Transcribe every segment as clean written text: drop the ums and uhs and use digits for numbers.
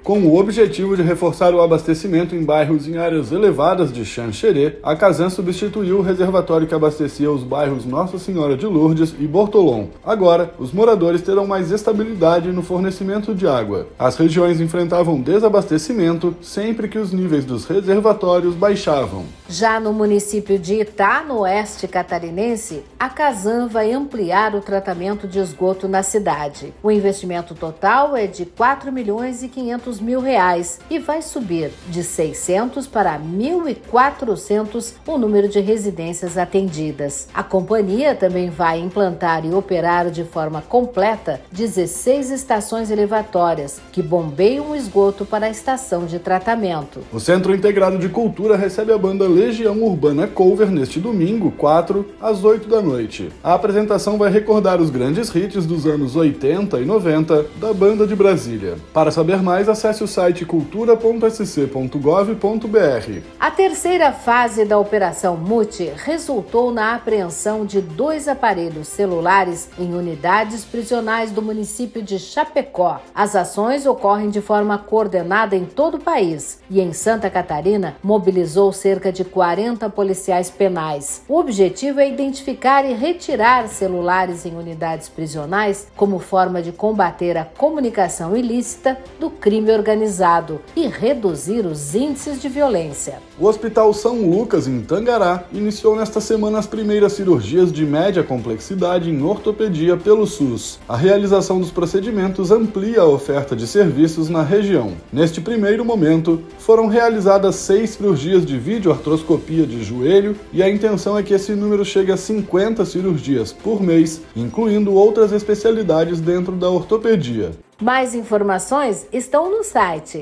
Com o objetivo de reforçar o abastecimento em bairros em áreas elevadas de Xanxerê, a Casan substituiu o reservatório que abastecia os bairros Nossa Senhora de Lourdes e Bortolom. Agora, os moradores terão mais estabilidade no fornecimento de água. As regiões enfrentavam desabastecimento sempre que os níveis dos reservatórios baixavam. Já no município de Itá, no oeste catarinense, a Casan vai ampliar o tratamento de esgoto na cidade. O investimento total é de R$ 4.500.000 e vai subir de 600 para 1.400 o número de residências atendidas. A companhia também vai implantar e operar de forma completa 16 estações elevatórias que bombeiam o esgoto para a estação de tratamento. O Centro Integrado de Cultura recebe a banda Legião Urbana Cover neste domingo, 4 às 8 da noite. A apresentação vai recordar os grandes hits dos anos 80 e 90 da banda de Brasília. Para saber mais, acesse o site cultura.sc.gov.br. A terceira fase da Operação Mute resultou na apreensão de 2 aparelhos celulares em unidades prisionais do município de Chapecó. As ações ocorrem de forma coordenada em todo o país e em Santa Catarina mobilizou cerca de 40 policiais penais. O objetivo é identificar e retirar celulares em unidades prisionais como forma de combater a comunicação ilícita do crime organizado e reduzir os índices de violência. O Hospital São Lucas, em Tangará, iniciou nesta semana as primeiras cirurgias de média complexidade em ortopedia pelo SUS. A realização dos procedimentos amplia a oferta de serviços na região. Neste primeiro momento, foram realizadas 6 cirurgias de videoartroscopia de joelho e a intenção é que esse número chegue a 50 cirurgias por mês, incluindo outras especialidades dentro da ortopedia. Mais informações estão no site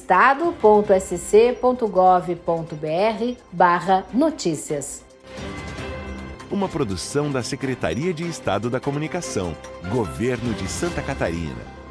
estado.sc.gov.br/notícias. Uma produção da Secretaria de Estado da Comunicação, Governo de Santa Catarina.